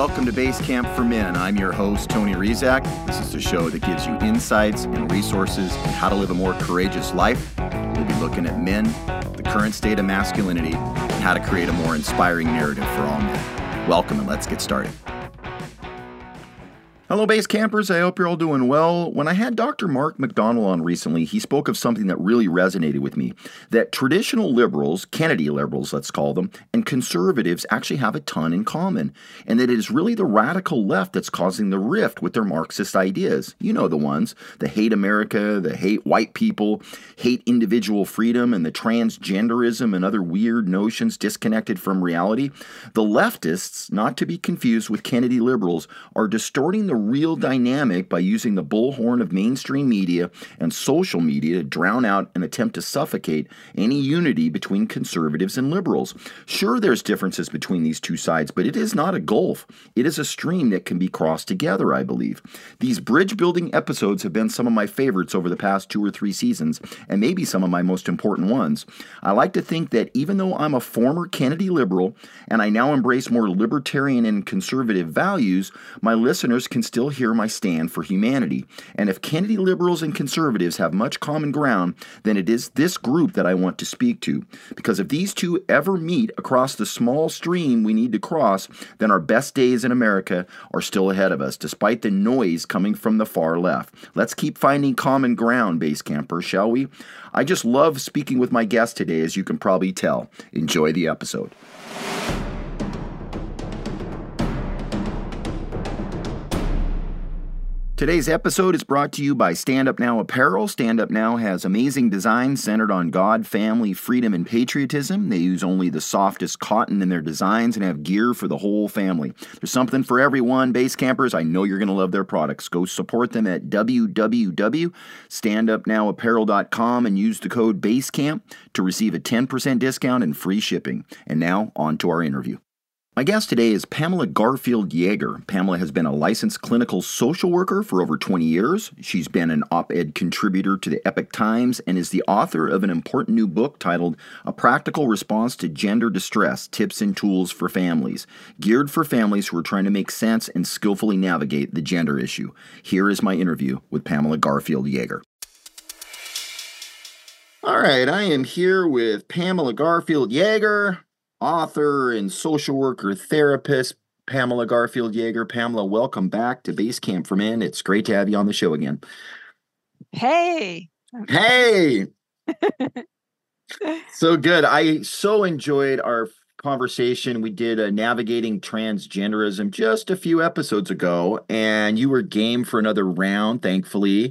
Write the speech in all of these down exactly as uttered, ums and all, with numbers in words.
Welcome to Base Camp for Men. I'm your host, Tony Rizak. This is the show that gives you insights and resources on how to live a more courageous life. We'll be looking at men, the current state of masculinity, and how to create a more inspiring narrative for all men. Welcome, and let's get started. Hello, Base Campers. I hope you're all doing well. When I had Doctor Mark McDonald on recently, he spoke of something that really resonated with me, that traditional liberals, Kennedy liberals, let's call them, and conservatives actually have a ton in common, and that it is really the radical left that's causing the rift with their Marxist ideas. You know the ones, the hate America, the hate white people, hate individual freedom, and the transgenderism and other weird notions disconnected from reality. The leftists, not to be confused with Kennedy liberals, are distorting the real dynamic by using the bullhorn of mainstream media and social media to drown out and attempt to suffocate any unity between conservatives and liberals. Sure, there's differences between these two sides, but it is not a gulf. It is a stream that can be crossed together, I believe. These bridge-building episodes have been some of my favorites over the past two or three seasons, and maybe some of my most important ones. I like to think that even though I'm a former Kennedy liberal, and I now embrace more libertarian and conservative values, my listeners can still hear my stand for humanity. And if Kennedy liberals and conservatives have much common ground, then it is this group that I want to speak to. Because if these two ever meet across the small stream we need to cross, then our best days in America are still ahead of us, despite the noise coming from the far left. Let's keep finding common ground, base campers, shall we? I just love speaking with my guest today, as you can probably tell. Enjoy the episode. Today's episode is brought to you by Stand Up Now Apparel. Stand Up Now has amazing designs centered on God, family, freedom, and patriotism. They use only the softest cotton in their designs and have gear for the whole family. There's something for everyone, base campers. I know you're going to love their products. Go support them at w w w dot stand up now apparel dot com and use the code BASECAMP to receive a ten percent discount and free shipping. And now, on to our interview. My guest today is Pamela Garfield Yeager. Pamela has been a licensed clinical social worker for over twenty years. She's been an op-ed contributor to the Epoch Times and is the author of an important new book titled A Practical Response to Gender Distress, Tips and Tools for Families, geared for families who are trying to make sense and skillfully navigate the gender issue. Here is my interview with Pamela Garfield Yeager. All right, I am here with Pamela Garfield Yeager, author and social worker therapist, Pamela Garfield Yeager. Pamela, welcome back to Base Camp for Men. It's great to have you on the show again. Hey. Hey. So good. I so enjoyed our conversation. We did a Navigating Transgenderism just a few episodes ago, and you were game for another round, thankfully.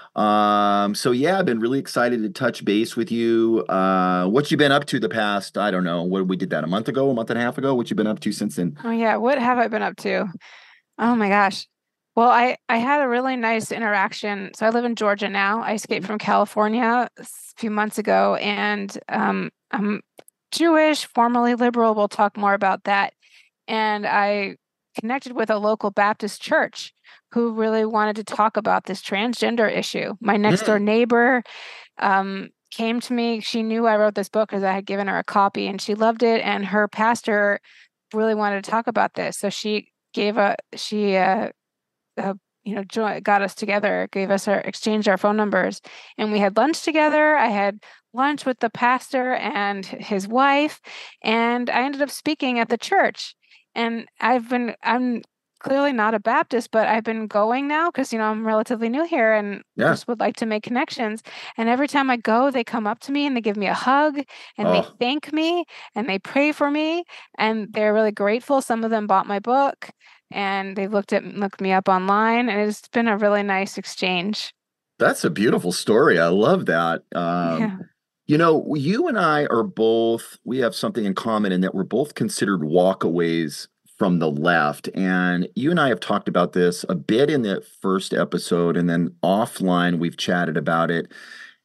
Um, so yeah, I've been really excited to touch base with you. Uh, what you been up to the past, I don't know, what we did that a month ago, a month and a half ago? What you been up to since then? Oh yeah, what have I been up to? Oh my gosh. Well, I, I had a really nice interaction. So I live in Georgia now. I escaped from California a few months ago, and um, I'm Jewish, formerly liberal. We'll talk more about that. And I connected with a local Baptist church who really wanted to talk about this transgender issue. My next door neighbor um, came to me. She knew I wrote this book because I had given her a copy, and she loved it. And her pastor really wanted to talk about this. So she gave a, she, uh, uh, you know, joy, got us together, gave us our, exchanged our phone numbers, and we had lunch together. I had lunch with the pastor and his wife, and I ended up speaking at the church. And I've been, I'm clearly not a Baptist, but I've been going now because, you know, I'm relatively new here and yeah. just would like to make connections. And every time I go, they come up to me and they give me a hug and oh. they thank me and they pray for me. And they're really grateful. Some of them bought my book and they looked at looked me up online, and it's been a really nice exchange. That's a beautiful story. I love that. Um, yeah. You know, you and I are both, we have something in common in that we're both considered walkaways from the left. And you and I have talked about this a bit in the first episode, and then offline we've chatted about it.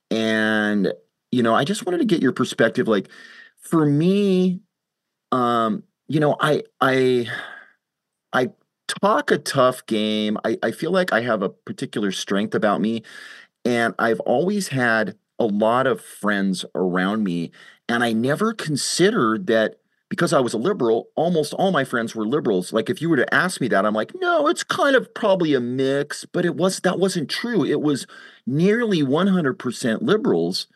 And, you know, I just wanted to get your perspective. Like, for me, um, you know, I, I, I talk a tough game. I, I feel like I have a particular strength about me, and I've always had a lot of friends around me, and I never considered that because I was a liberal, almost all my friends were liberals. Like if you were to ask me that, I'm like, no, it's kind of probably a mix, but it was that wasn't true. It was nearly one hundred percent liberals,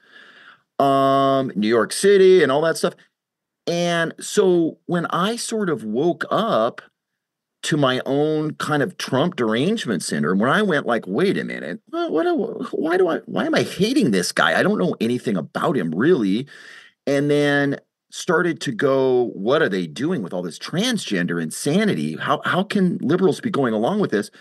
um, New York City and all that stuff. And so when I sort of woke up to my own kind of Trump derangement syndrome, when I went like, wait a minute, what, what, why do I, why am I hating this guy? I don't know anything about him really. And then started to go, what are they doing with all this transgender insanity? How how can liberals be going along with this?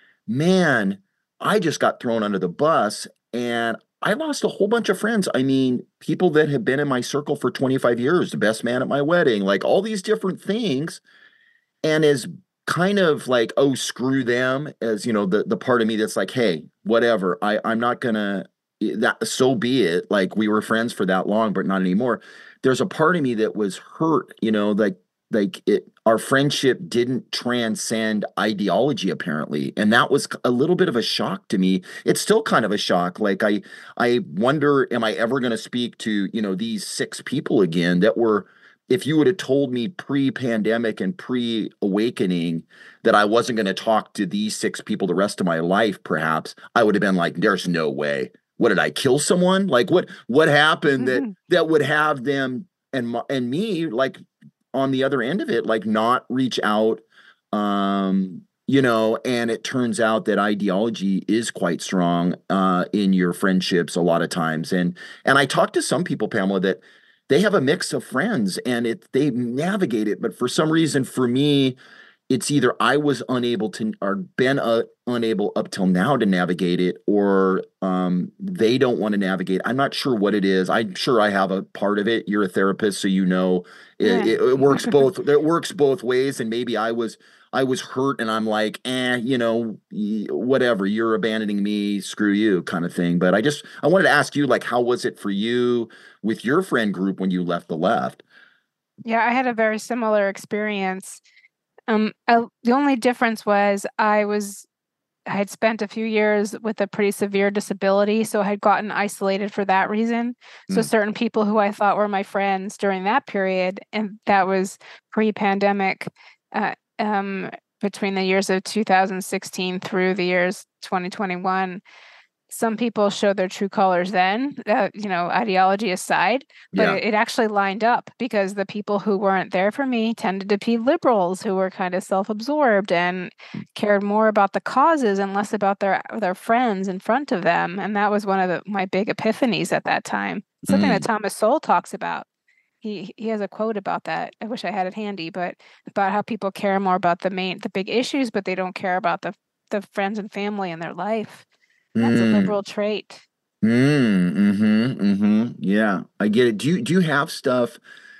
Man, I just got thrown under the bus and I lost a whole bunch of friends. I mean, people that have been in my circle for twenty-five years, the best man at my wedding, like all these different things. And as kind of like, oh, screw them, as you know, the the part of me that's like, hey, whatever, I, I'm not gonna that so be it. Like we were friends for that long, but not anymore. There's a part of me that was hurt, you know, like like it our friendship didn't transcend ideology apparently. And that was a little bit of a shock to me. It's still kind of a shock. Like I I wonder, am I ever gonna speak to, you know, these six people again that were if you would have told me pre-pandemic and pre-awakening that I wasn't going to talk to these six people the rest of my life, perhaps I would have been like, there's no way. What did I kill someone? Like what what happened that that would have them and and me like on the other end of it, like not reach out, um, you know, and it turns out that ideology is quite strong uh, in your friendships a lot of times. And and I talked to some people, Pamela, that they have a mix of friends and it they navigate it. But for some reason, for me, it's either I was unable to or been uh, unable up till now to navigate it, or um, they don't want to navigate. I'm not sure what it is. I'm sure I have a part of it. You're a therapist, so you know it, Yeah. it, it works both. It works both ways. And maybe I was I was hurt, and I'm like, eh, you know, whatever. You're abandoning me. Screw you, kind of thing. But I just I wanted to ask you, like, how was it for you with your friend group when you left the left? Yeah, I had a very similar experience. Um, I, the only difference was I was I had spent a few years with a pretty severe disability, so I had gotten isolated for that reason. So Mm, certain people who I thought were my friends during that period, and that was pre-pandemic, uh, um, between the years of two thousand sixteen through the years twenty twenty-one. Some people showed their true colors then, uh, you know, ideology aside, but yeah. it, it actually lined up because the people who weren't there for me tended to be liberals who were kind of self-absorbed and cared more about the causes and less about their their friends in front of them. And that was one of the, my big epiphanies at that time. Something that Mm, Thomas Sowell talks about. He he has a quote about that. I wish I had it handy, but about how people care more about the main the big issues, but they don't care about the the friends and family in their life. That's a mm. liberal trait. Mm, mm-hmm, mm-hmm. Yeah, I get it. Do you do you have stuff?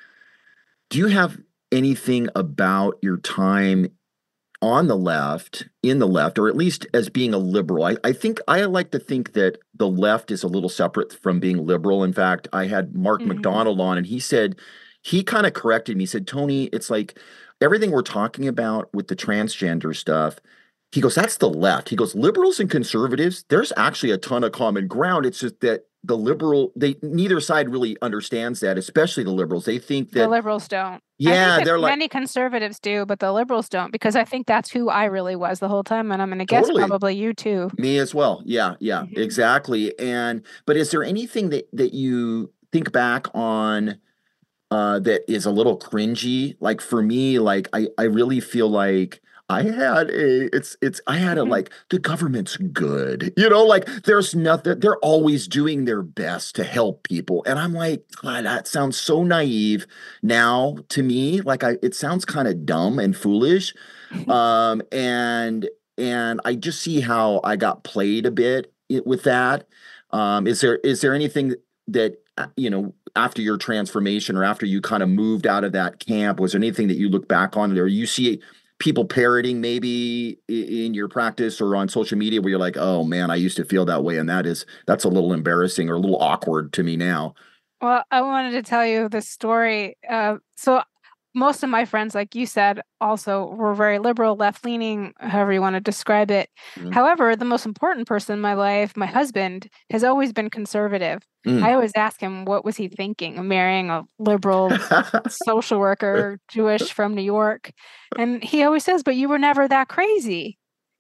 Do you have anything about your time on the left, in the left, or at least as being a liberal? I, I think I like to think that the left is a little separate from being liberal. In fact, I had Mark Hmm. McDonald on, and he said he kind of corrected me. He said, Tony, it's like everything we're talking about with the transgender stuff. He goes, that's the left. He goes, liberals and conservatives, there's actually a ton of common ground. It's just that the liberal, they neither side really understands that, especially the liberals. They think The that, liberals don't. I think yeah, that they're like, many conservatives do, but the liberals don't because I think that's who I really was the whole time. And I'm going to guess totally. probably you too. Me as well. Yeah, yeah, Hmm. exactly. And but is there anything that that you think back on uh that is a little cringy? Like for me, like I I really feel like I had a it's it's I had a like the government's good. You know, like there's nothing they're always doing their best to help people. And I'm like, God, that sounds so naive now to me. Like I it sounds kind of dumb and foolish. Um, and and I just see how I got played a bit i- with that. Um, is there is there anything that uh, you know after your transformation or after you kind of moved out of that camp? Was there anything that you look back on or you see people parroting maybe i- in your practice or on social media where you're like, oh man, I used to feel that way, and that is that's a little embarrassing or a little awkward to me now. Well, I wanted to tell you this story. Uh, so most of my friends, like you said, also were very liberal, left-leaning, however you want to describe it. Mhm. However, the most important person in my life, my husband, has always been conservative. I Mm. always ask him, what was he thinking of marrying a liberal social worker, Jewish from New York? And he always says, but you were never that crazy.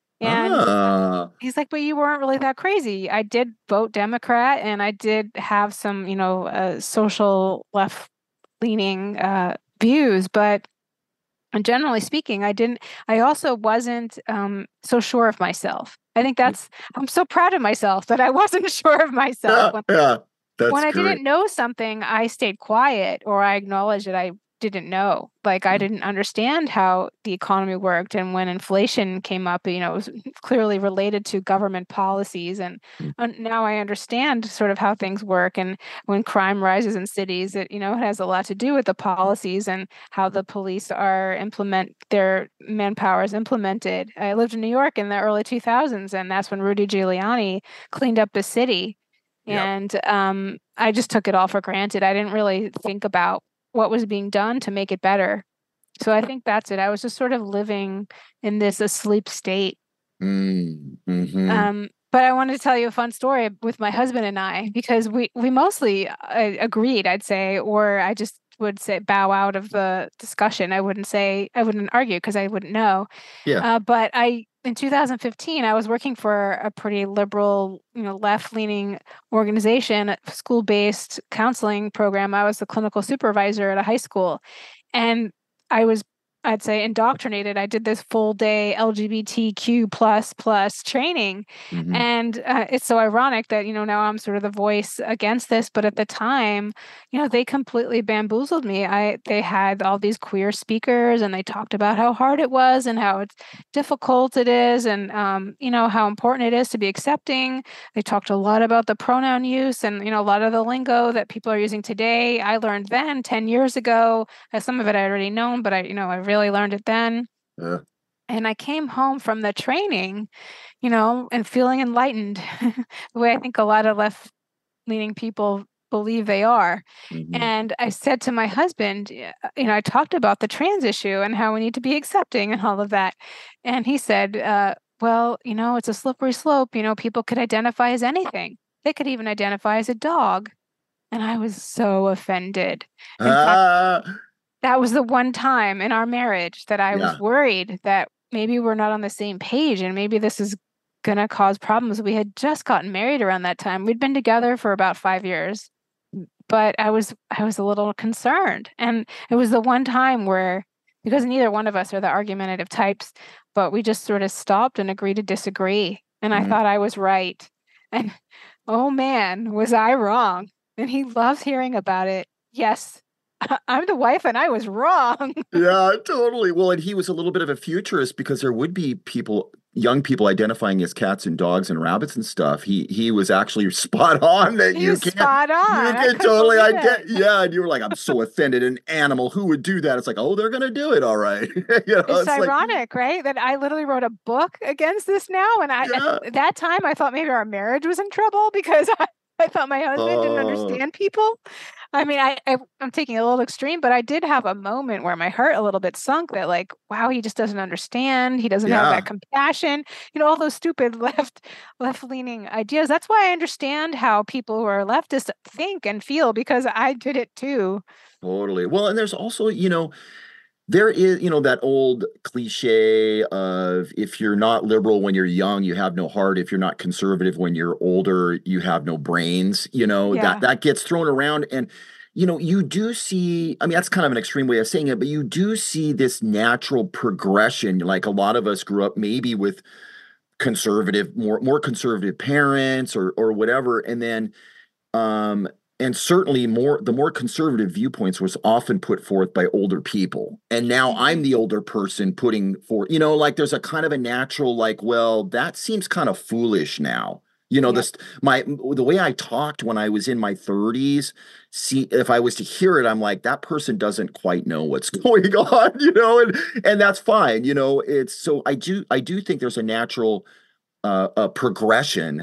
And uh, Ah. he's like, but you weren't really that crazy. I did vote Democrat and I did have some, you know, uh, social left-leaning uh, views, but and generally speaking, I didn't, I also wasn't um, so sure of myself. I think that's, I'm so proud of myself that I wasn't sure of myself. Yeah, When yeah, that's when I great. didn't know something, I stayed quiet or I acknowledged that I didn't know. Like I Mm, didn't understand how the economy worked. And when inflation came up, you know, it was clearly related to government policies. And mm, uh, now I understand sort of how things work. And when crime rises in cities, it, you know, it has a lot to do with the policies and how the police are implement their manpower is implemented. I lived in New York in the early two thousands, and that's when Rudy Giuliani cleaned up the city. yep. And um, I just took it all for granted. I didn't really think about what was being done to make it better. So I think that's it. I was just sort of living in this asleep state. Mm, hmm. Um, but I wanted to tell you a fun story with my husband and I because we we mostly uh, agreed, I'd say, or I just would say bow out of the discussion. I wouldn't say I wouldn't argue because I wouldn't know. Yeah. Uh, but I, in two thousand fifteen, I was working for a pretty liberal, you know, left-leaning organization, a school-based counseling program. I was the clinical supervisor at a high school, and I was, I'd say, indoctrinated. I did this full day L G B T Q plus plus training, Hmm. and uh, it's so ironic that you know now I'm sort of the voice against this, but at the time, you know, they completely bamboozled me. I they had all these queer speakers, and they talked about how hard it was and how it's difficult it is, and um, you know how important it is to be accepting. They talked a lot about the pronoun use, and you know a lot of the lingo that people are using today. I learned then ten years ago. Uh, Some of it I already known, but I you know I really learned it then. Uh, And I came home from the training, you know, and feeling enlightened, the way I think a lot of left leaning people believe they are. mhm. And I said to my husband, y- uh, you know, I talked about the trans issue and how we need to be accepting and all of that. And he said, uh, well, you know, it's a slippery slope. You know, people could identify as anything, they could even identify as a dog. And I was so offended. In fact, Ah, that was the one time in our marriage that I was yeah. worried that maybe we're not on the same page and maybe this is going to cause problems. We had just gotten married around that time. We'd been together for about five years, but I was I was a little concerned. And it was the one time where because neither one of us are the argumentative types, but we just sort of stopped and agreed to disagree. And I Mhm. thought I was right. And oh man, was I wrong. And he loves hearing about it. Yes, I'm the wife and I was wrong. Yeah, totally. Well, and he was a little bit of a futurist because there would be people, young people identifying as cats and dogs and rabbits and stuff. He he was actually spot on that you He's can't, spot you on. I can couldn't totally believe ident. it. Yeah, and you were like, I'm so offended. An animal who would do that? It's like, oh, they're gonna do it, all right. You know, It's it's like, ironic, right? That I literally wrote a book against this now. And I, at yeah. that time, I thought maybe our marriage was in trouble because I, I thought my husband didn't Oh, understand people. I mean, I, I, I'm taking it a little extreme, but I did have a moment where my heart a little bit sunk that, like, wow, he just doesn't understand. He doesn't have that yeah. compassion. You know, all those stupid left, left-leaning ideas. That's why I understand how people who are leftists think and feel because I did it too. Totally. Well, and there's also, you know, there is, you know, that old cliche of if you're not liberal when you're young, you have no heart. If you're not conservative when you're older, you have no brains. You know, that Yeah. that gets thrown around. And, you know, you do see, I mean, that's kind of an extreme way of saying it, but you do see this natural progression. Like a lot of us grew up maybe with conservative, more more conservative parents or or whatever. And then um, and certainly more the more conservative viewpoints was often put forth by older people. And now Hmm. I'm the older person putting forth, you know, like there's a kind of a natural, like, well, that seems kind of foolish now. You know, Yep. this my the way I talked when I was in my thirties, see if I was to hear it, I'm like, that person doesn't quite know what's going on, you know, and and that's fine, you know. It's so I do I do think there's a natural uh, a progression.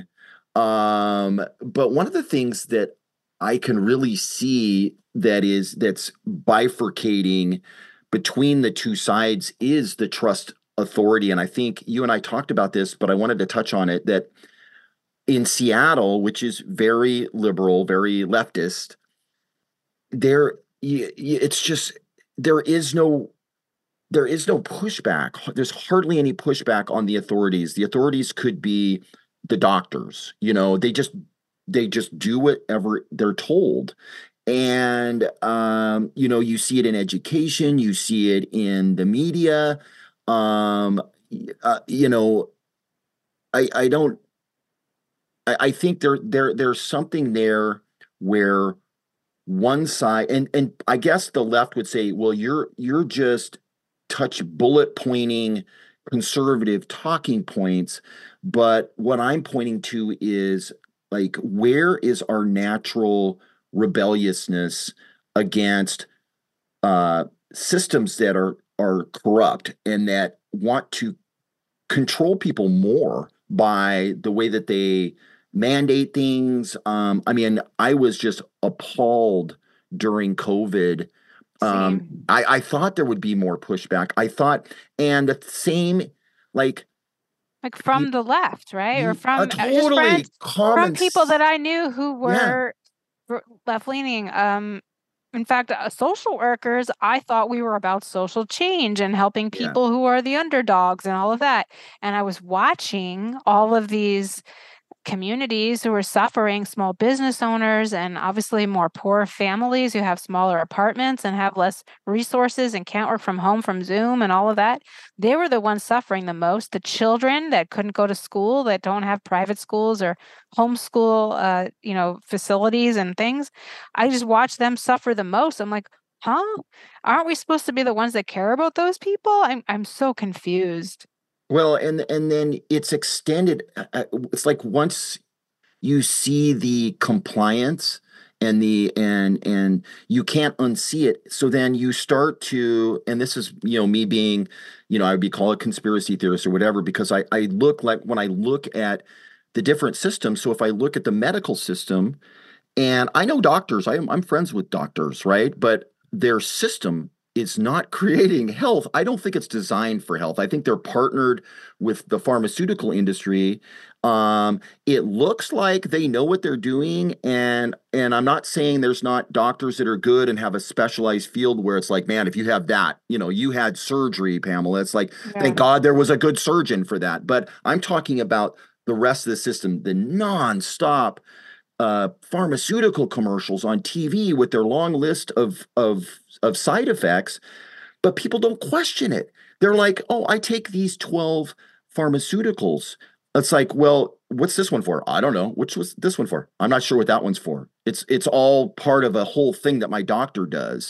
Um, but one of the things that I can really see that is that's bifurcating between the two sides is the trust authority. And I think you and I talked about this, but I wanted to touch on it that in Seattle, which is very liberal, very leftist, there it's just there is no there is no pushback. There's hardly any pushback on the authorities. The authorities could be the doctors, you know, they just they just do whatever they're told. And um, you know, you see it in education, you see it in the media. Um, uh, you know, I I don't I, I think there there there's something there where one side and and I guess the left would say, well, you're you're just touch bullet pointing conservative talking points, but what I'm pointing to is like where is our natural rebelliousness against uh, systems that are are corrupt and that want to control people more by the way that they mandate things. Um, I mean, I was just appalled during COVID. Um, Same. I, I thought there would be more pushback. I thought, and the same, like Like you, from the left, right? Or you uh, from uh, just totally friends from common, people s- that I knew who yeah, were left leaning. Um, in fact, uh, social workers, I thought we were about social change and helping yeah. people who are the underdogs and all of that. And I was watching all of these communities who are suffering, small business owners, and obviously more poor families who have smaller apartments and have less resources and can't work from home from Zoom and all of that. They were the ones suffering the most. The children that couldn't go to school, that don't have private schools or homeschool, uh, you know, facilities and things. I just watched them suffer the most. I'm like, huh? Aren't we supposed to be the ones that care about those people? I'm I'm so confused. Well, and and then it's extended. uh, uh, It's like once you see the compliance and the and and you can't unsee it, so then you start to, and this is, you know, me being, you know, I would be called a conspiracy theorist or whatever, because i i look like when I look at the different systems. So if I look at the medical system, and I know doctors, I'm, I'm friends with doctors, right? But their system is not creating health. I don't think it's designed for health. I think they're partnered with the pharmaceutical industry. Um, it looks like they know what they're doing, and and I'm not saying there's not doctors that are good and have a specialized field where it's like, man, if you have that, you know, you had surgery, Pamela. It's like, Yeah. thank God there was a good surgeon for that. But I'm talking about the rest of the system, the nonstop uh, pharmaceutical commercials on T V with their long list of of of side effects, but people don't question it. They're like, "Oh, I take these twelve pharmaceuticals." It's like, "Well, what's this one for?" I don't know. Which was this one for? I'm not sure what that one's for. It's it's all part of a whole thing that my doctor does.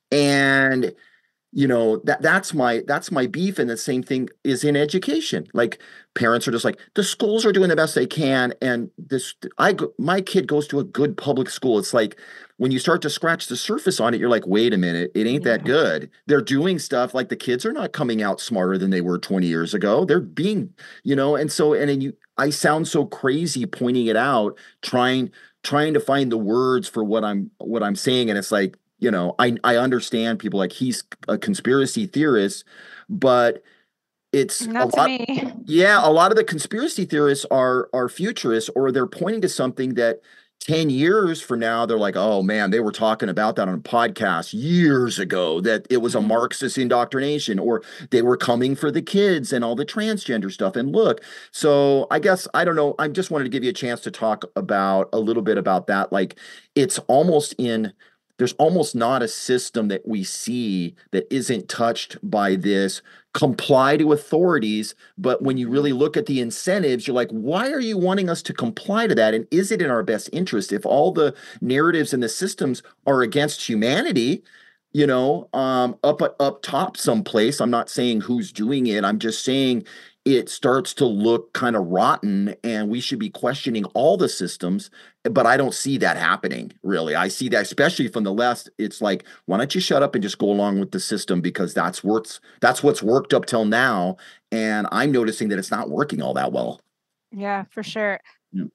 And you know, that that's my that's my beef. And the same thing is in education. Like parents are just like, the schools are doing the best they can, and this I my kid goes to a good public school. It's like when you start to scratch the surface on it, you're like, wait a minute, it ain't that Yeah. good. They're doing stuff like the kids are not coming out smarter than they were twenty years ago. They're being, you know, and so and then you I sound so crazy pointing it out, trying trying to find the words for what I'm what I'm saying. And it's like, you know, I I understand people like he's a conspiracy theorist, but it's a Not to lot. me. Yeah, a lot of the conspiracy theorists are are futurists, or they're pointing to something that ten years from now they're like, oh man, they were talking about that on a podcast years ago, that it was a Marxist indoctrination, or they were coming for the kids and all the transgender stuff. And look, so I guess I don't know. I just wanted to give you a chance to talk about a little bit about that. Like it's almost in there's almost not a system that we see that isn't touched by this comply to authorities. But when you Mhm. really look at the incentives, you're like, why are you wanting us to comply to that? And is it in our best interest? If all the narratives and the systems are against humanity, you know, um, up up top someplace, I'm not saying who's doing it. I'm just saying it starts to look kind of rotten, and we should be questioning all the systems. But I don't see that happening, really. I see that, especially from the left. It's like, why don't you shut up and just go along with the system, because that's what's that's what's worked up till now, and I'm noticing that it's not working all that well. Yeah, for sure. Yeah.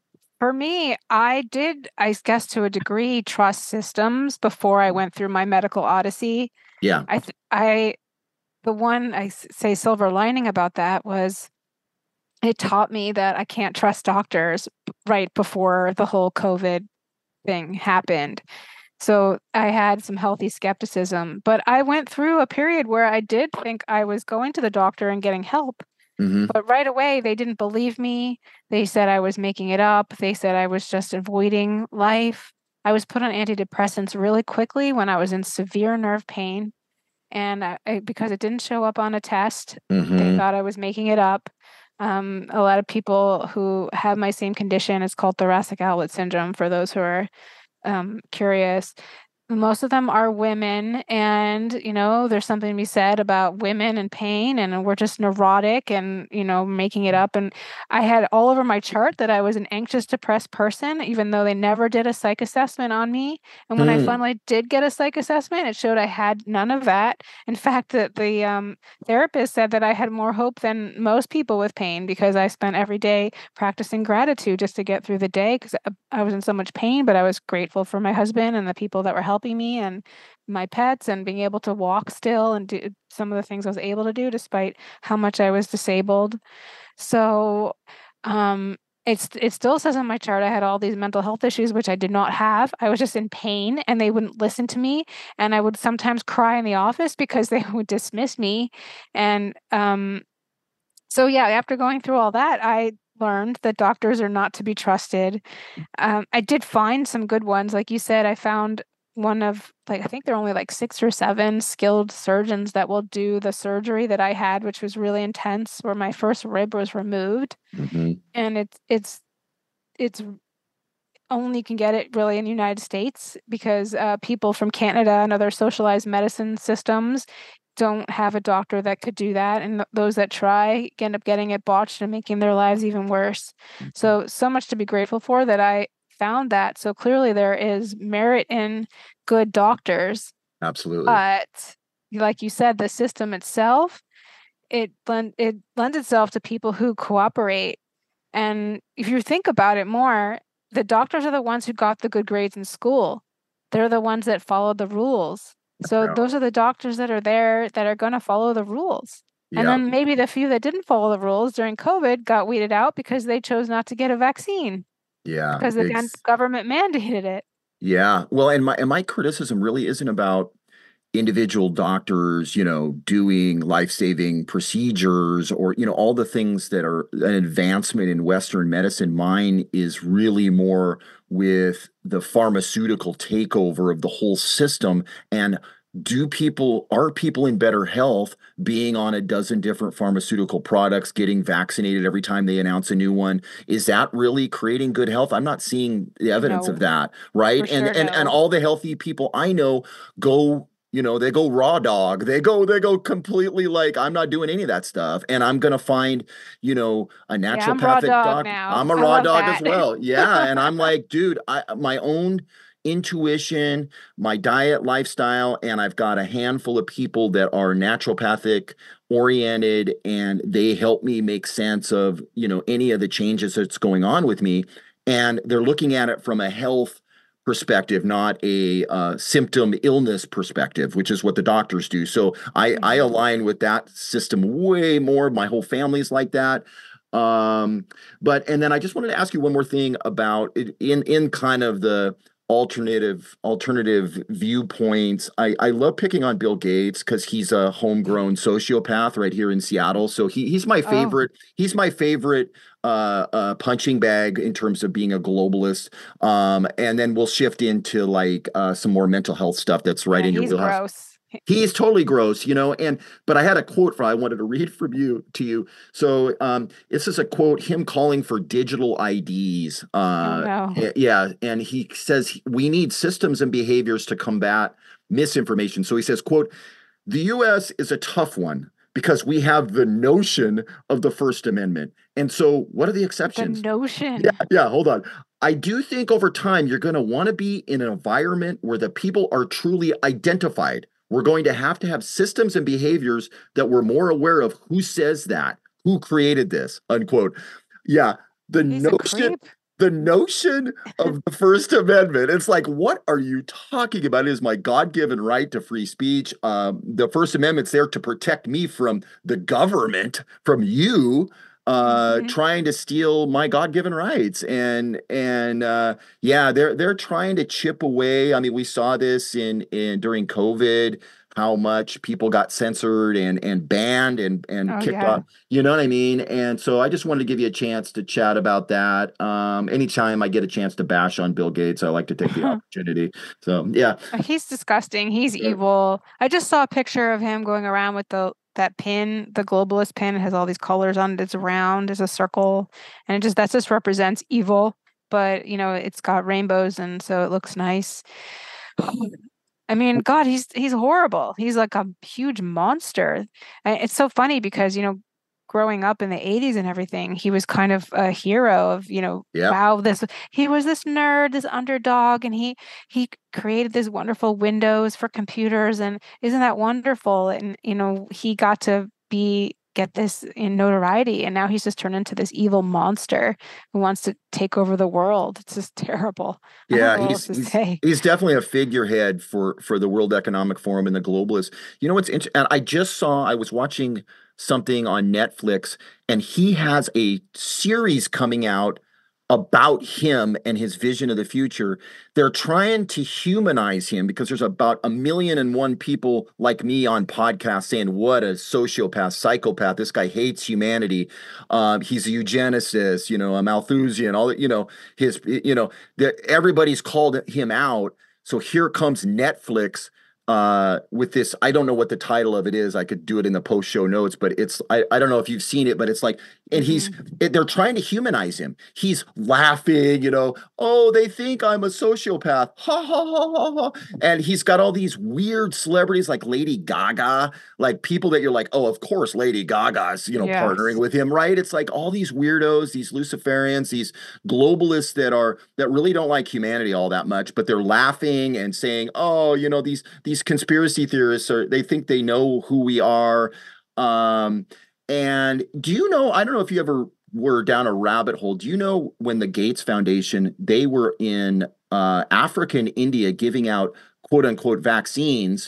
For me, I did, I guess to a degree, trust systems before I went through my medical odyssey. Yeah. I, th- I, the one I s- say silver lining about that was it taught me that I can't trust doctors right before the whole COVID thing happened. So I had some healthy skepticism, but I went through a period where I did think I was going to the doctor and getting help. Hmm. But right away, they didn't believe me. They said I was making it up. They said I was just avoiding life. I was put on antidepressants really quickly when I was in severe nerve pain. And I, I, because it didn't show up on a test, they Hmm. thought I was making it up. Um, a lot of people who have my same condition, it's called thoracic outlet syndrome for those who are um, curious. Most of them are women, and you know, there's something to be said about women and pain, and we're just neurotic and you know, making it up. And I had all over my chart that I was an anxious, depressed person, even though they never did a psych assessment on me. And when I Hmm. finally did get a psych assessment, it showed I had none of that. In fact, that the um, therapist said that I had more hope than most people with pain because I spent every day practicing gratitude just to get through the day because I was in so much pain, but I was grateful for my husband and the people that were helping me and my pets and being able to walk still and do some of the things I was able to do despite how much I was disabled. So, um, it's it still says on my chart I had all these mental health issues, which I did not have. I was just in pain and they wouldn't listen to me. And I would sometimes cry in the office because they would dismiss me. And um, so yeah, after going through all that, I learned that doctors are not to be trusted. um, I did find some good ones. Like you said, I found one of like I think there are only like six or seven skilled surgeons that will do the surgery that I had, which was really intense, where my first rib was removed. Hmm. And it's it's it's only can get it really in the United States because uh, people from Canada and other socialized medicine systems don't have a doctor that could do that, and th- those that try end up getting it botched and making their lives even worse. So, so much to be grateful for that I found that. So clearly, there is merit in good doctors, Absolutely. but like you said, the system itself it lend, it lends itself to people who cooperate. And if you think about it more, the doctors are the ones who got the good grades in school. They're the ones that followed the rules. So Yeah. those are the doctors that are there that are going to follow the rules. And Yeah. then maybe the few that didn't follow the rules during COVID got weeded out because they chose not to get a vaccine Yeah. because the gon- Ex- government mandated it. yeah. Well, and my and my criticism really isn't about individual doctors, you know, doing life-saving procedures or, you know, all the things that are an advancement in Western medicine. Mine is really more with the pharmaceutical takeover of the whole system. And do people, are people in better health being on a dozen different pharmaceutical products, getting vaccinated every time they announce a new one? Is that really creating good health? I'm not seeing the evidence of No, that, right? for And sure, and and no. all the healthy people I know go, you know, they go raw dog. They go, they go completely like, I'm not doing any of that stuff. And I'm gonna find, you know, a Yeah, I'm raw naturopathic dog doctor. now. I'm a I raw love dog as that. well. Yeah. And I'm like, dude, I my own intuition, my diet, lifestyle, and I've got a handful of people that are naturopathic oriented and they help me make sense of, you know, any of the changes that's going on with me. And they're looking at it from a health perspective, not a uh, symptom illness perspective, which is what the doctors do. So I, I Mhm. align with that system way more. My whole family's like that. Um, but and then I just wanted to ask you one more thing about it in in kind of the alternative alternative viewpoints. I, I love picking on Bill Gates because he's a homegrown sociopath right here in Seattle. So he he's my Oh, favorite. He's my favorite uh, uh, punching bag in terms of being a globalist. Um, and then we'll shift into like uh, some more mental health stuff that's right yeah, in your he's wheelhouse. gross. He's totally gross, you know, and but I had a quote for I wanted to read from you to you. So um this is a quote, him calling for digital I Ds. Oh Uh no. yeah, and he says we need systems and behaviors to combat misinformation. So he says, quote, the U S is a tough one because we have the notion of the First Amendment. And so what are the The exceptions? Yeah, notion. yeah, hold on. I do think over time you're going to want to be in an environment where the people are truly identified. We're going to have to have systems and behaviors that we're more aware of who says that, who created this, unquote. Yeah, the He's a notion creep. the notion of the First Amendment, it's like, what are you talking about? It is my God-given right to free speech. Um, the First Amendment's there to protect me from the government, from you uh Mhm. trying to steal my God-given rights. And and uh yeah, they're they're trying to chip away. I mean, we saw this in in during COVID, how much people got censored and and banned and and Oh kicked yeah. off. You know what I mean? And so I just wanted to give you a chance to chat about that. Um, anytime I get a chance to bash on Bill Gates, I like to take the opportunity. So yeah. He's disgusting. He's Uh, evil. I just saw a picture of him going around with the that pin, the globalist pin. It has all these colors on it. It's round, it's a circle, and it just that just represents evil. But you know, it's got rainbows, and so it looks nice. I mean, God, he's he's horrible. He's like a huge monster. And it's so funny because, you know, growing up in the eighties and everything, he was kind of a hero of, you know, Yep. wow, this he was this nerd, this underdog, and he he created this wonderful Windows for computers, and isn't that wonderful? And you know, he got to be get this in notoriety, and now he's just turned into this evil monster who wants to take over the world. It's just terrible. I don't Yeah, know what else he's to he's say. he's definitely a figurehead for for the World Economic Forum and the globalists. You know what's interesting? And I just saw I was watching something on Netflix, and he has a series coming out about him and his vision of the future. They're trying to humanize him because there's about a million and one people like me on podcasts saying, "What a sociopath, psychopath! This guy hates humanity. Um, he's a eugenicist, you know, a Malthusian. All that, you know, his, you know." That everybody's called him out. So here comes Netflix uh with this. I don't know what the title of it is. I could do it in the post show notes, but it's I, I don't know if you've seen it, but it's like, and he's Hmm. it, they're trying to humanize him. He's laughing, you know, oh, they think I'm a sociopath. Ha ha ha ha ha. And he's got all these weird celebrities like Lady Gaga, like people that you're like, oh, of course Lady Gaga's, you know, partnering Yes. with him, right? It's like all these weirdos, these Luciferians, these globalists that are that really don't like humanity all that much, but they're laughing and saying, "Oh, you know, these these conspiracy theorists are they think they know who we are." Um, and do you know? I don't know if you ever were down a rabbit hole. Do you know when the Gates Foundation they were in uh, Africa and India giving out quote unquote vaccines,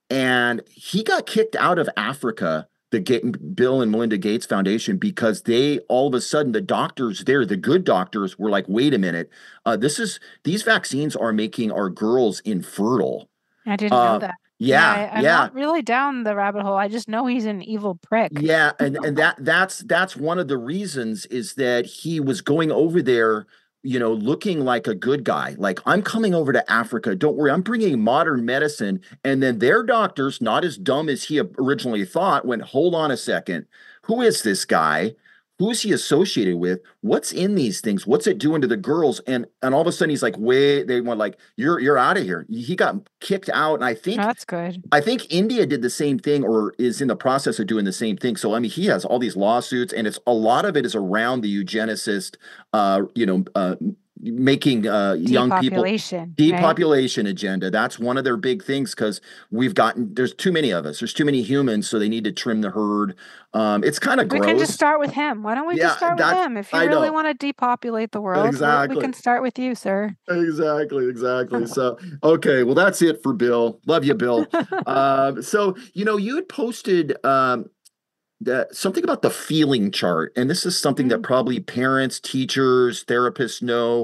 and he got kicked out of Africa, the Ga- Bill and Melinda Gates Foundation, because they all of a sudden the doctors there, the good doctors, were like, "Wait a minute, uh, this is these vaccines are making our girls infertile." I didn't know Uh, that. Yeah, yeah, I, I'm yeah. not really down the rabbit hole. I just know he's an evil prick. Yeah, and and that that's that's one of the reasons is that he was going over there, you know, looking like a good guy. Like, I'm coming over to Africa. Don't worry, I'm bringing modern medicine. And then their doctors, not as dumb as he originally thought, went, "Hold on a second. Who is this guy? Who's he associated with? What's in these things? What's it doing to the girls?" And and all of a sudden he's like, "Wait," they went like, "You're you're out of here." He got kicked out, and I No, think that's good. I think India did the same thing or is in the process of doing the same thing. So I mean, he has all these lawsuits, and it's a lot of it is around the eugenicist, uh, you know, uh, making uh, young people Depopulation, right? depopulation agenda. That's one of their big things because we've gotten there's too many of us. There's too many humans, so they need to trim the herd. Um, it's kind of We can just gross. start with him. Why don't we just Yeah, start with that's him? If you I really know want to depopulate the world, we're, we exactly. can start with you, sir. Exactly, exactly. So, okay, well, that's it for Bill. Love you, Bill. Um, so, you know, you had posted um, that something about the feeling chart, and this is something that Mm, probably parents, teachers, therapists know.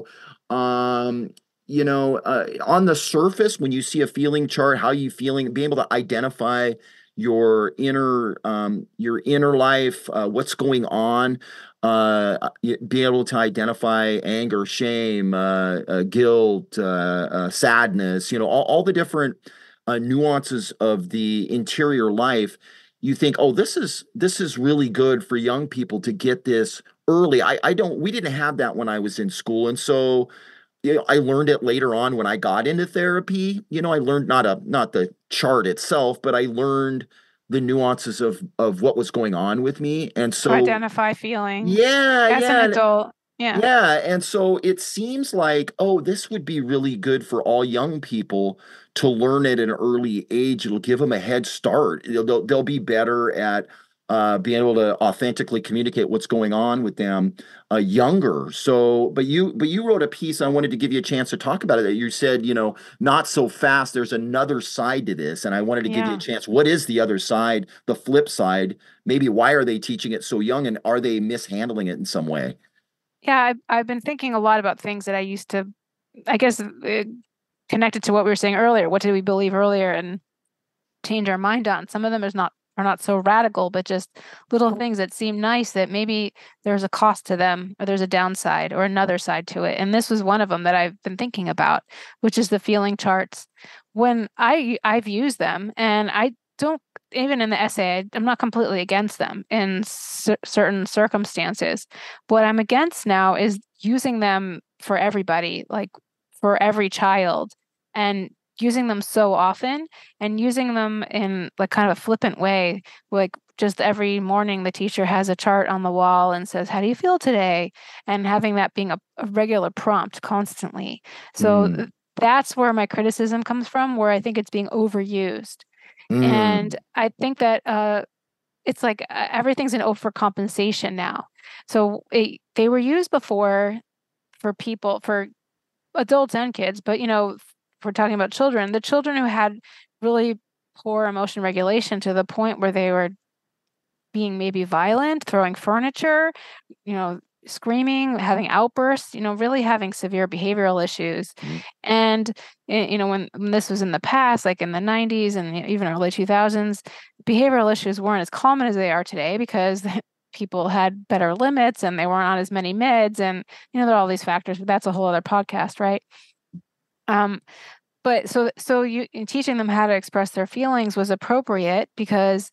Um, you know, uh, on the surface, when you see a feeling chart, how you feeling, being able to identify your inner, um, your inner life, uh, what's going on, uh, y- be able to identify anger, shame, uh, uh, guilt, uh, uh, sadness, you know, all, all the different uh, nuances of the interior life. You think, oh, this is this is really good for young people to get this early. I, I don't we didn't have that when I was in school. And so, you know, I learned it later on when I got into therapy. You know, I learned not a not the chart itself, but I learned the nuances of of what was going on with me. And to so, identify feelings yeah, as an yeah. adult. Yeah. Yeah, and so it seems like, oh, this would be really good for all young people to learn at an early age. It'll give them a head start. They'll, they'll, they'll be better at uh, being able to authentically communicate what's going on with them uh, younger. So, but you, but you wrote a piece. I wanted to give you a chance to talk about it. That you said, you know, not so fast. There's another side to this, and I wanted to give you a Yeah. chance. What is the other side? The flip side? Maybe why are they teaching it so young, and are they mishandling it in some way? Yeah, I've, I've been thinking a lot about things that I used to, I guess, uh, connected to what we were saying earlier. What did we believe earlier and change our mind on? Some of them is not are not so radical, but just little things that seem nice that maybe there's a cost to them or there's a downside or another side to it. And this was one of them that I've been thinking about, which is the feeling charts. When I I've used them and I don't even in the essay, I, I'm not completely against them in cer- certain circumstances. What I'm against now is using them for everybody, like for every child, and using them so often and using them in like kind of a flippant way, like just every morning the teacher has a chart on the wall and says, "How do you feel today?" And having that being a, a regular prompt constantly. So Mm, th- that's where my criticism comes from, where I think it's being overused. And mm, I think that uh, it's like uh, everything's an overcompensation now. So it, they were used before for people, for adults and kids, but you know, if we're talking about children, the children who had really poor emotion regulation to the point where they were being maybe violent, throwing furniture, you know, screaming, having outbursts, you know, really having severe behavioral issues. mm. And eh, you know, when, when this was in the past, like in the nineties and even early two thousands, behavioral issues weren't as common as they are today because people had better limits and they weren't on as many meds and you know there are all these factors, but that's a whole other podcast, right? Um, but so so you in teaching them how to express their feelings was appropriate because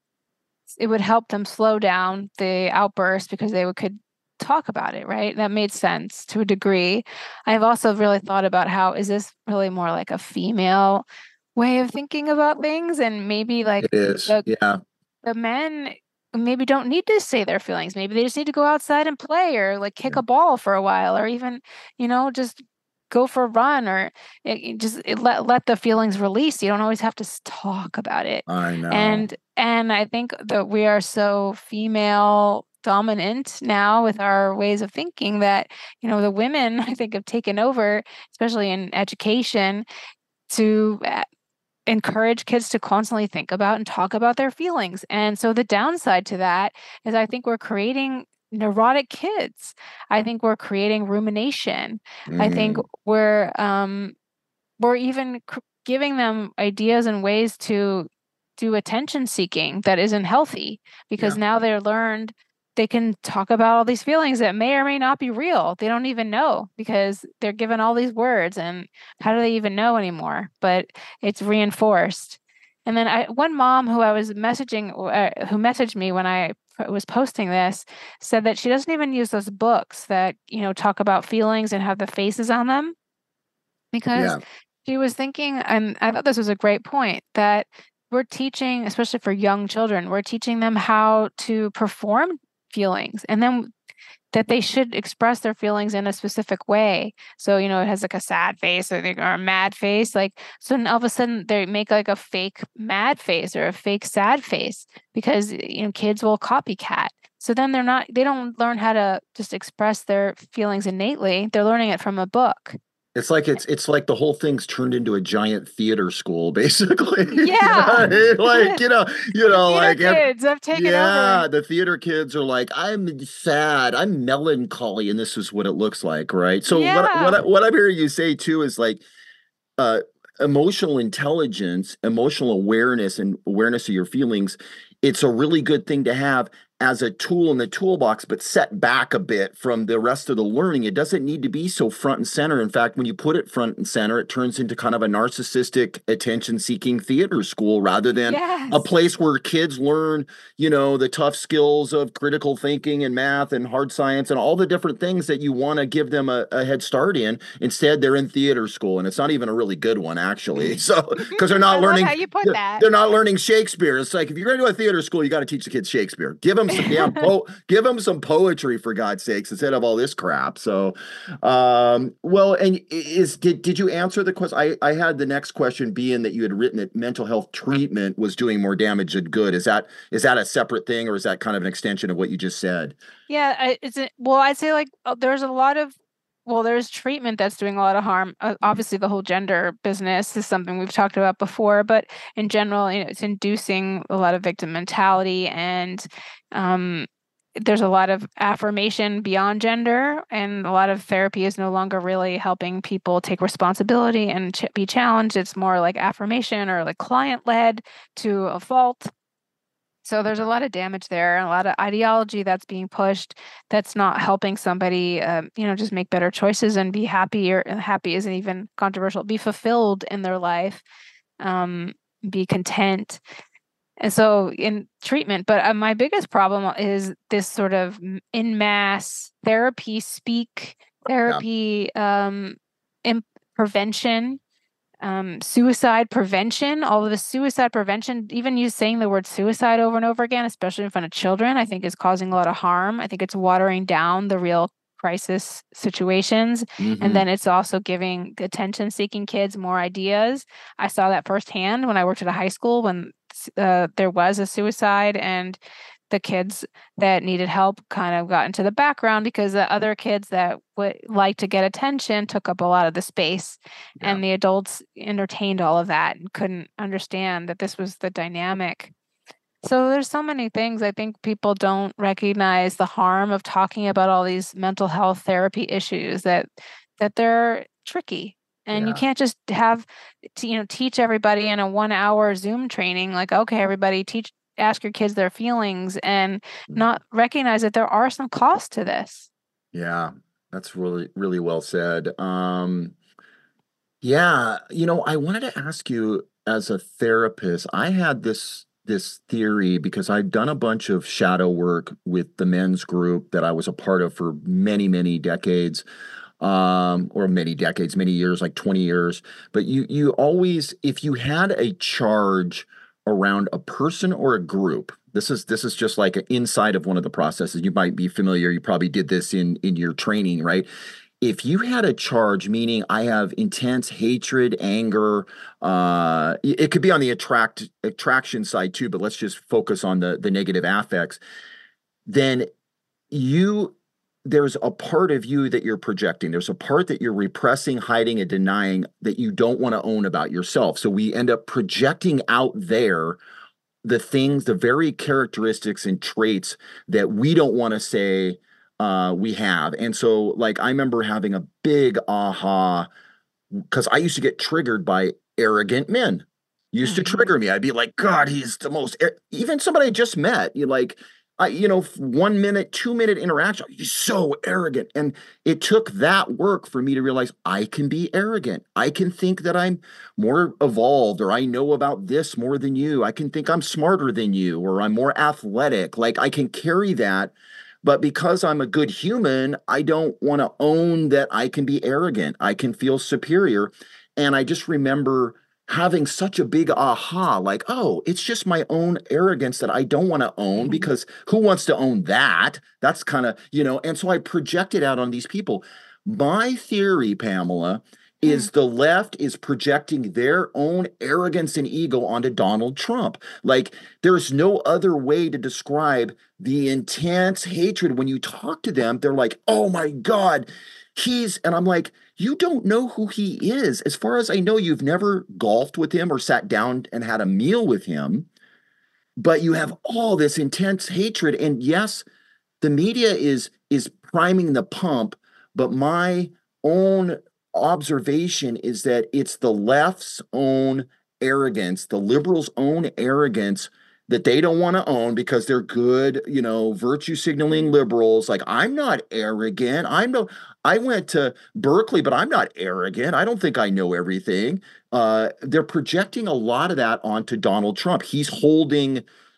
it would help them slow down the outburst because they would, could talk about it, right? That made sense to a degree. I've also really thought about how is this really more like a female way of thinking about things and maybe It like is. the Yeah. the men maybe don't need to say their feelings. Maybe they just need to go outside and play or like kick Yeah. a ball for a while or even, you know, just go for a run or it, it just it let let the feelings release. You don't always have to s- talk about it. I know. And and I think that we are so female dominant now with our ways of thinking that, you know, the women I think have taken over, especially in education, to uh, encourage kids to constantly think about and talk about their feelings. And so the downside to that is I think we're creating neurotic kids. I think we're creating rumination. I think Mm, we're um we're even c- giving them ideas and ways to do attention seeking that isn't healthy because yeah. now they're learned they can talk about all these feelings that may or may not be real. They don't even know because they're given all these words and how do they even know anymore? But it's reinforced. And then I, one mom who I was messaging, uh, who messaged me when I p- was posting this, said that she doesn't even use those books that, you know, talk about feelings and have the faces on them because Yeah. she was thinking, and I thought this was a great point, that we're teaching, especially for young children, we're teaching them how to perform feelings and then that they should express their feelings in a specific way. So, you know, it has like a sad face or, they, or a mad face. Like, so then all of a sudden they make like a fake mad face or a fake sad face because, you know, kids will copycat. So then they're not, they don't learn how to just express their feelings innately. They're learning it from a book. It's like it's it's like the whole thing's turned into a giant theater school, basically. Yeah. Right? Like, you know, you The know, theater like ev- kids have taken over. yeah, the theater kids are like, I'm sad, I'm melancholy, and this is what it looks like, right? So what what Yeah. I, what I'm hearing you say too is like uh emotional intelligence, emotional awareness, and awareness of your feelings, it's a really good thing to have as a tool in the toolbox, but set back a bit from the rest of the learning. It doesn't need to be so front and center. In fact, when you put it front and center, it turns into kind of a narcissistic, attention seeking theater school rather than a Yes. place where kids learn, you know, the tough skills of critical thinking and math and hard science and all the different things that you want to give them a, a head start in. Instead, they're in theater school, and it's not even a really good one, actually. So, because they're I not love learning, how you put that. they're not learning Shakespeare. It's like if you're going to do a theater school, you got to teach the kids Shakespeare. Give them him some damn po give him some poetry for God's sakes instead of all this crap. So, um, well, and is did did you answer the question? I I had the next question being that you had written that mental health treatment was doing more damage than good. Is that is that a separate thing, or is that kind of an extension of what you just said? Yeah, I, it's a, well, I'd say like uh, there's a lot of well, there's treatment that's doing a lot of harm. Uh, obviously, the whole gender business is something we've talked about before, but in general, you know, it's inducing a lot of victim mentality, and um, there's a lot of affirmation beyond gender, and a lot of therapy is no longer really helping people take responsibility and ch be challenged. It's more like affirmation or like client led to a fault. So there's a lot of damage there, and a lot of ideology that's being pushed that's not helping somebody, um, you know, just make better choices and be happier. And happy isn't even controversial. Be fulfilled in their life, um, be content. And so in treatment, but uh, my biggest problem is this sort of m- in mass therapy speak, Yeah. therapy, um, in prevention, um, suicide prevention, all of the suicide prevention, even you saying the word suicide over and over again, especially in front of children, I think is causing a lot of harm. I think it's watering down the real crisis situations. And Hmm. then it's also giving attention seeking kids more ideas. I saw that firsthand when I worked at a high school when uh, there was a suicide, and the kids that needed help kind of got into the background because the other kids that would like to get attention took up a lot of the space, Yeah. and the adults entertained all of that and couldn't understand that this was the dynamic. So there's so many things I think people don't recognize the harm of talking about all these mental health therapy issues, that that they're tricky. And you Yeah. can't just have to, you know, teach everybody in a one hour Zoom training, like, okay, everybody teach, ask your kids their feelings, and not recognize that there are some costs to this. Yeah. That's really, really well said. Um, Yeah, you know, I wanted to ask you as a therapist, I had this this theory because I'd done a bunch of shadow work with the men's group that I was a part of for many, many decades, um, or many decades, many years, like twenty years. But you you always, if you had a charge around a person or a group, this is this is just like an inside of one of the processes. You might be familiar, you probably did this in in your training, right? If you had a charge, meaning I have intense hatred, anger, uh, it could be on the attract attraction side too, but let's just focus on the the negative affects, then you there's a part of you that you're projecting. There's a part that you're repressing, hiding, and denying that you don't want to own about yourself. So we end up projecting out there the things, the very characteristics and traits that we don't want to say uh, we have. And so, like, I remember having a big aha because I used to get triggered by arrogant men. Used to Hmm. trigger me. I'd be like, God, he's the most. ar-" Even somebody I just met, you like, I, you know, one minute, two minute interaction. He's so arrogant, and it took that work for me to realize I can be arrogant. I can think that I'm more evolved, or I know about this more than you. I can think I'm smarter than you, or I'm more athletic. Like I can carry that. But because I'm a good human, I don't want to own that I can be arrogant. I can feel superior. And I just remember having such a big aha, like, oh, it's just my own arrogance that I don't want to own because who wants to own that? That's kind of, you know, and so I projected out on these people. My theory, Pamela, is the left is projecting their own arrogance and ego onto Donald Trump. Like, there's no other way to describe the intense hatred. When you talk to them, they're like, oh my God, he's, and I'm like, you don't know who he is. As far as I know, you've never golfed with him or sat down and had a meal with him, but you have all this intense hatred. And yes, the media is is priming the pump, but my own observation is that it's the left's own arrogance, the liberals' own arrogance that they don't want to own because they're good, you know, virtue signaling liberals. Like, I'm not arrogant. I'm no, I went to Berkeley, but I'm not arrogant. I don't think I know everything. Uh, they're projecting a lot of that onto Donald Trump. He's holding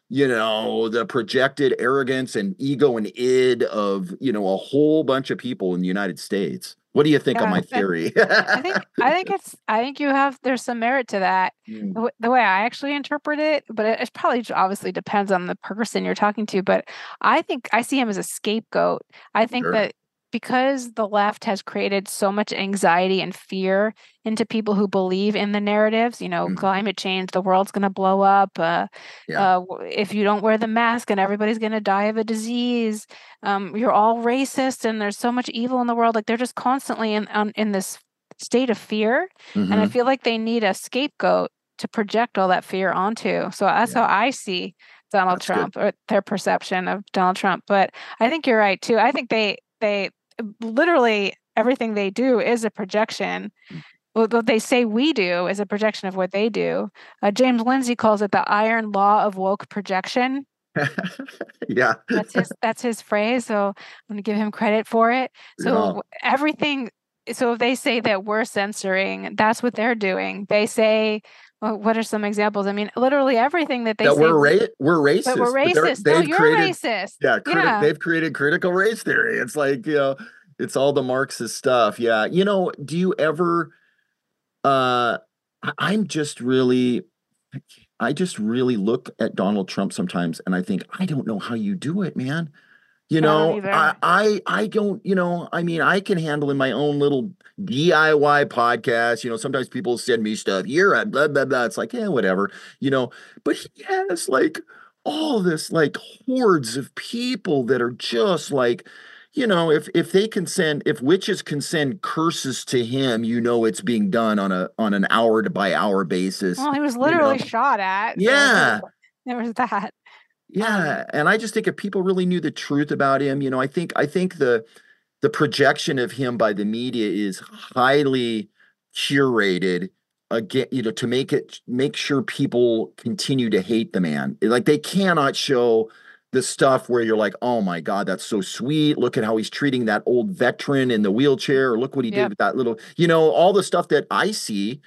you know, the projected arrogance and ego and id of, you know, a whole bunch of people in the United States. What do you think of Yeah, my theory? I think I think it's I think you have there's some merit to that. Mm, The, w- the way I actually interpret it, but it, it probably j- obviously depends on the person you're talking to. But I think I see him as a scapegoat. I think sure. that because the left has created so much anxiety and fear into people who believe in the narratives, you know, Mhm. climate change, the world's going to blow up. Uh, Yeah, uh, w- if you don't wear the mask and everybody's going to die of a disease, um, you're all racist and there's so much evil in the world. Like they're just constantly in on, in this state of fear, and I hmm, feel like they need a scapegoat to project all that fear onto. So that's how yeah, I see Donald that's good. Trump or their perception of Donald Trump. But I think you're right too. I think they they literally everything they do is a projection. Well, what they say we do is a projection of what they do. Uh, James Lindsay calls it the iron law of woke projection. Yeah, That's his that's his phrase, so I'm gonna give him credit for it. So yeah. w- everything so if they say that we're censoring, that's what they're doing. They say, well, what are some examples? I mean, literally everything that they That say, we're w- ra- we're but we're racist, but they're racist. No, they've you're created, racist. yeah, critic Yeah. they've created critical race theory. It's like, you know, it's all the Marxist stuff. Yeah. You know, do you ever uh I- I'm just really I just really look at Donald Trump sometimes and I think, I don't know how you do it, man. You I don't know, I either. I I don't, you know, I mean, I can handle in my own little D I Y podcast. You know, sometimes people send me stuff, you're a blah blah blah. It's like, yeah, whatever, you know. But he has like all this like hordes of people that are just like, you know, if if they can send if witches can send curses to him, you know it's being done on a on an hour to by hour basis, Well, he was you literally know. shot at, so there Yeah. there was that. Um, Yeah, and I just think if people really knew the truth about him, you know, I think I think the the projection of him by the media is highly curated again, you know, to make it make sure people continue to hate the man. Like they cannot show the stuff where you're like, oh my God, that's so sweet. Look at how he's treating that old veteran in the wheelchair, or look what he did yep. with that little, you know, all the stuff that I see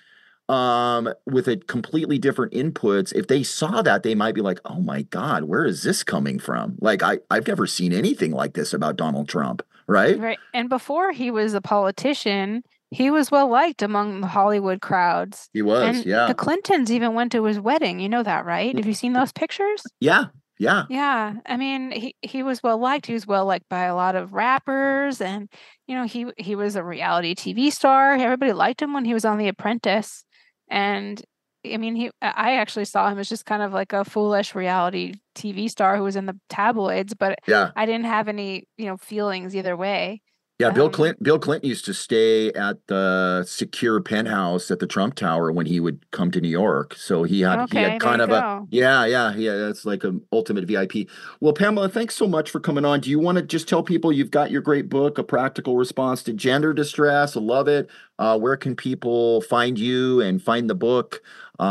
um with a completely different inputs. If they saw that, they might be like, oh my God, where is this coming from? Like I I've never seen anything like this about Donald Trump, right? Right. And before he was a politician, he was well liked among the Hollywood crowds. He was, And the yeah. Clintons even went to his wedding. You know that, right? Have you seen those pictures? Yeah, yeah. Yeah. I mean, he, he was well liked. He was well liked by a lot of rappers and you know, he he was a reality T V star. Everybody liked him when he was on The Apprentice. And I mean, he I actually saw him as just kind of like a foolish reality T V star who was in the tabloids, but Yeah. I didn't have any, you know, feelings either way. Yeah, Bill Um, Clinton Bill Clinton used to stay at the secure penthouse at the Trump Tower when he would come to New York. So he had he had okay, there kind you of a, go. yeah, yeah, yeah, that's like an ultimate V I P. Well, Pamela, thanks so much for coming on. Do you want to just tell people you've got your great book, A Practical Response to Gender Distress? I love it. Uh, where can people find you and find the book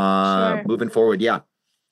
uh Sure. moving forward? Yeah,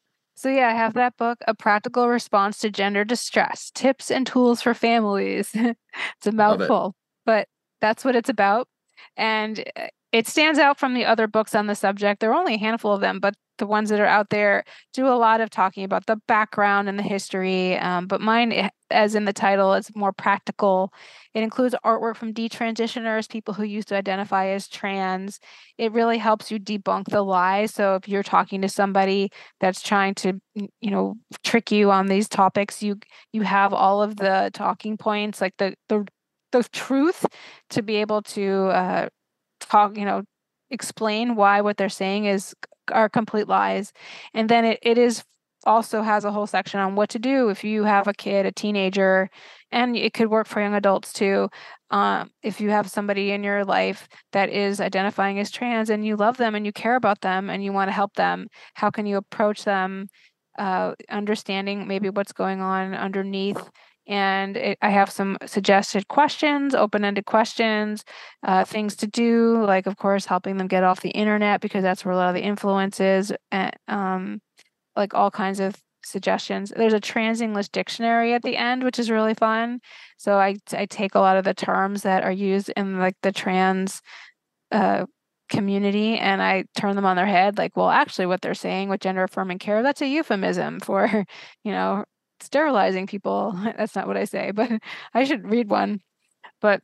So yeah, I have that book, A Practical Response to Gender Distress, Tips and Tools for Families. It's a love it. mouthful, but that's what it's about. And uh, it stands out from the other books on the subject. There are only a handful of them, but the ones that are out there do a lot of talking about the background and the history. Um, but mine, eh, as in the title, is more practical. It includes artwork from detransitioners, people who used to identify as trans. It really helps you debunk the lies. So if you're talking to somebody that's trying to, n- you know, trick you on these topics, you you have all of the talking points, like the the the truth to be able to uh, talk, you know, explain why what they're saying is are complete lies. And then it, it is also has a whole section on what to do if you have a kid, a teenager, and it could work for young adults too. Um, if you have somebody in your life that is identifying as trans and you love them and you care about them and you want to help them, how can you approach them, uh, understanding maybe what's going on underneath? And it, I have some suggested questions, open-ended questions, uh, things to do, like of course helping them get off the internet because that's where a lot of the influence is, and um, like all kinds of suggestions. There's a trans English dictionary at the end, which is really fun. So I I take a lot of the terms that are used in like the trans uh, community and I turn them on their head, like, well, actually what they're saying with gender affirming care, that's a euphemism for, you know, sterilizing people. That's not what I say, but I should read one. But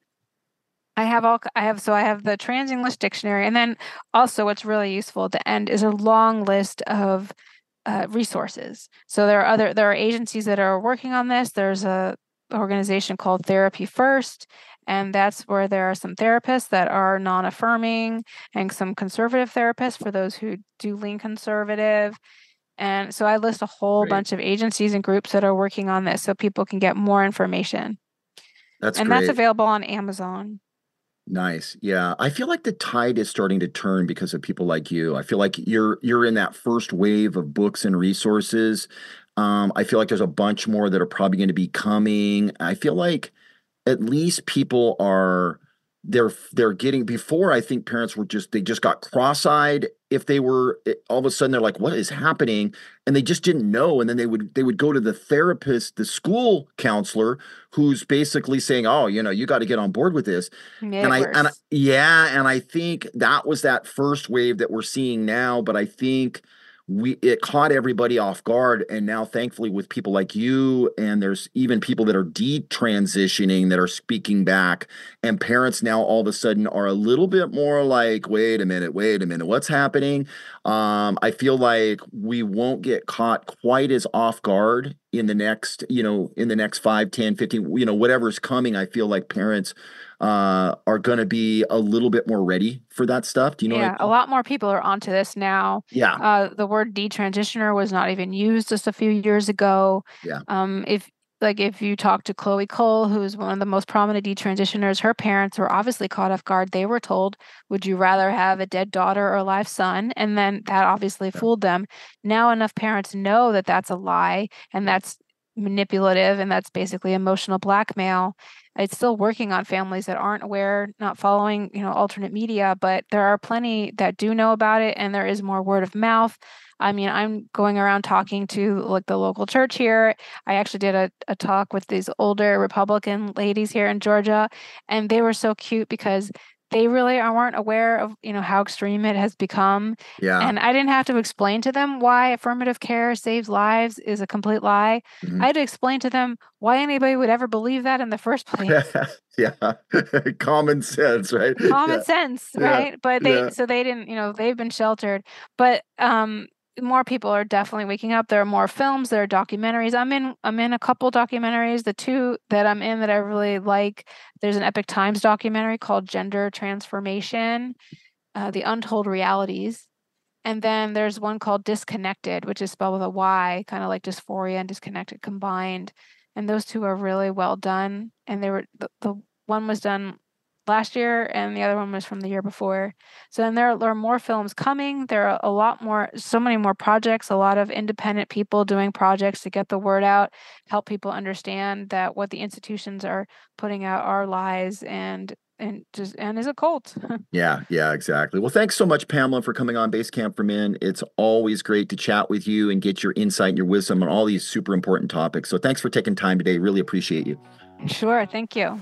I have all, I have, so I have the Trans English Dictionary. And then also what's really useful at the end is a long list of uh, resources. So there are other, there are agencies that are working on this. There's a organization called Therapy First, and that's where there are some therapists that are non-affirming and some conservative therapists for those who do lean conservative. And so I list a whole Great. bunch of agencies and groups that are working on this so people can get more information. That's and great. that's available on Amazon. Nice. Yeah. I feel like the tide is starting to turn because of people like you. I feel like you're you're in that first wave of books and resources. Um, I feel like there's a bunch more that are probably going to be coming. I feel like at least people are they're they're getting before. I think parents were just they just got cross-eyed if they were all of a sudden they're like, what is happening? And they just didn't know. And then they would they would go to the therapist, the school counselor, who's basically saying, oh, you know, you got to get on board with this. Made and it I worse. and I, yeah, and I think that was that first wave that we're seeing now. But I think we it caught everybody off guard, and now thankfully with people like you, and there's even people that are detransitioning that are speaking back, and parents now all of a sudden are a little bit more like, wait a minute, wait a minute, what's happening? Um, I feel like we won't get caught quite as off guard in the next, you know, in the next five, ten, fifteen, you know, whatever's coming. I feel like parents uh, are going to be a little bit more ready for that stuff. Do you know Yeah, what I a mean? lot more people are onto this now. Yeah. Uh, the word detransitioner was not even used just a few years ago. Yeah. Um, if like if you talk to Chloe Cole, who's one of the most prominent detransitioners, her parents were obviously caught off guard. They were told, would you rather have a dead daughter or a live son? And then that obviously Yeah. fooled them. Now enough parents know that that's a lie and that's manipulative and that's basically emotional blackmail. It's still working on families that aren't aware, not following, you know, alternate media, but there are plenty that do know about it, and there is more word of mouth. I mean, I'm going around talking to like the local church here. I actually did a, a talk with these older Republican ladies here in Georgia, and they were so cute because they really weren't aware of, you know, how extreme it has become. Yeah. And I didn't have to explain to them why affirmative care saves lives is a complete lie. Mhm. I had to explain to them why anybody would ever believe that in the first place. Yeah. Common sense, right? Common Yeah. sense, Yeah. right? But they, Yeah. so they didn't, you know, they've been sheltered. But um, more people are definitely waking up. There are more films, there are documentaries. I'm in, I'm in a couple documentaries. The two that I'm in that I really like, there's an Epic Times documentary called Gender Transformation, uh, The Untold Realities. And then there's one called Disconnected, which is spelled with a Y, kind of like dysphoria and disconnected combined. And those two are really well done. And they were, the, the one was done last year and the other one was from the year before. So then there, there are more films coming. There are a lot more, so many more projects, a lot of independent people doing projects to get the word out, help people understand that what the institutions are putting out are lies and and just and is a cult. Yeah, yeah, exactly. Well, thanks so much, Pamela, for coming on Basecamp for Men. It's always great to chat with you and get your insight and your wisdom on all these super important topics. So thanks for taking time today. Really appreciate you. Sure, thank you.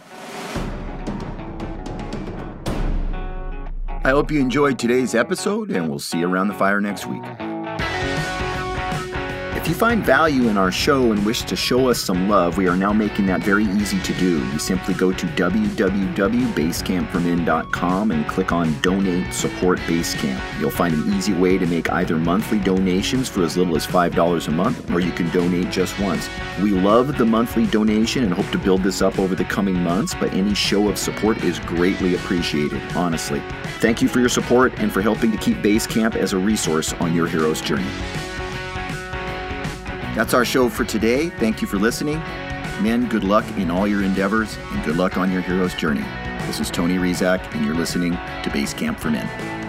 I hope you enjoyed today's episode, and we'll see you around the fire next week. If you find value in our show and wish to show us some love, we are now making that very easy to do. You simply go to w w w dot basecamp for men dot com and click on Donate Support Basecamp. You'll find an easy way to make either monthly donations for as little as five dollars a month, or you can donate just once. We love the monthly donation and hope to build this up over the coming months, but any show of support is greatly appreciated, honestly. Thank you for your support and for helping to keep Basecamp as a resource on your hero's journey. That's our show for today. Thank you for listening. Men, good luck in all your endeavors and good luck on your hero's journey. This is Tony Rizak, and you're listening to Basecamp for Men.